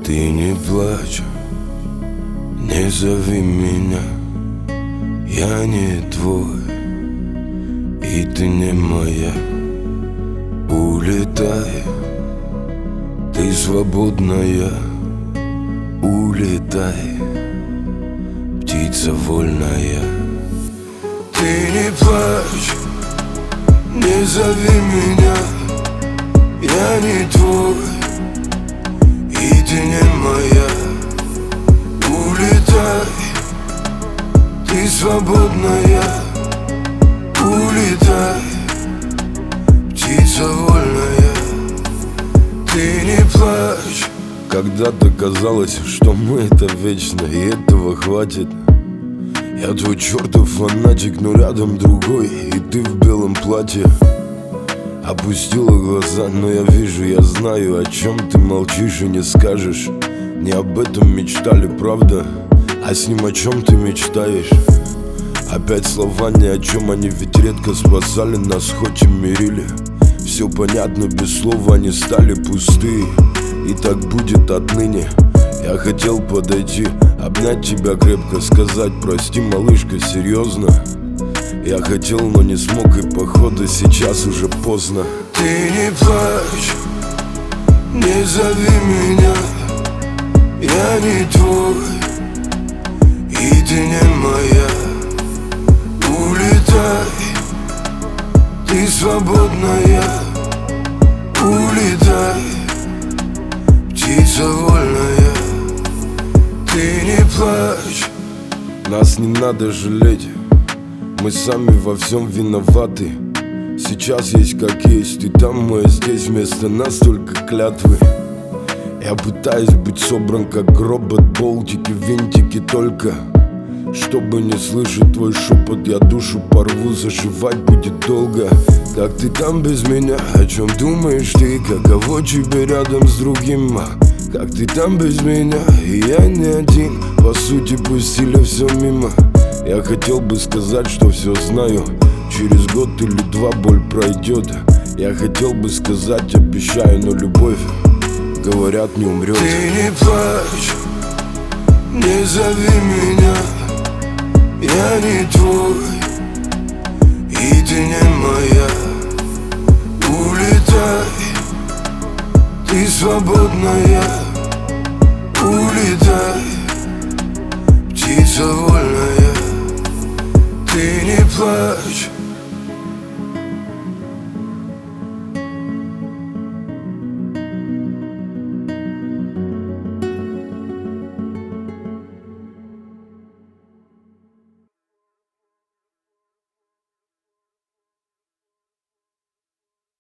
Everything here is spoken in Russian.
Ты не плачь, не зови меня, я не твой, и ты не моя. Улетай, ты свободная, улетай, птица вольная. Ты не плачь, не зови меня, я не твой, и ты не моя. Улетай, ты свободная, улетай, птица вольная. Ты не плачь. Когда-то казалось, что мы это вечно, и этого хватит. Я твой чертов фанатик, но рядом другой, и ты в белом платье. Опустила глаза, но я вижу, я знаю, о чем ты молчишь и не скажешь. Не об этом мечтали, правда? А с ним о чем ты мечтаешь? Опять слова ни о чем, они ведь редко спасали нас, хоть и мирили. Все понятно, без слова они стали пустые, и так будет отныне. Я хотел подойти, обнять тебя крепко, сказать прости, малышка, серьезно. Я хотел, но не смог, и походу сейчас уже поздно. Ты не плачь, не зови меня, я не твой, и ты не моя. Улетай, ты свободная, улетай, птица вольная. Ты не плачь. Нас не надо жалеть, мы сами во всем виноваты. Сейчас есть как есть, и там мы, а здесь вместо нас только клятвы. Я пытаюсь быть собран как робот, болтики, винтики только. Чтобы не слышать твой шепот, я душу порву, зашивать будет долго. Как ты там без меня, о чем думаешь ты? Каково тебе рядом с другим? Как ты там без меня, и я не один. По сути пустили все мимо. Я хотел бы сказать, что все знаю. Через год или два боль пройдет. Я хотел бы сказать, обещаю, но любовь, говорят, не умрет. Ты не плачь, не зови меня, я не твой, и ты не моя. Улетай, ты свободная, улетай, птица вольная. Ты не плачь.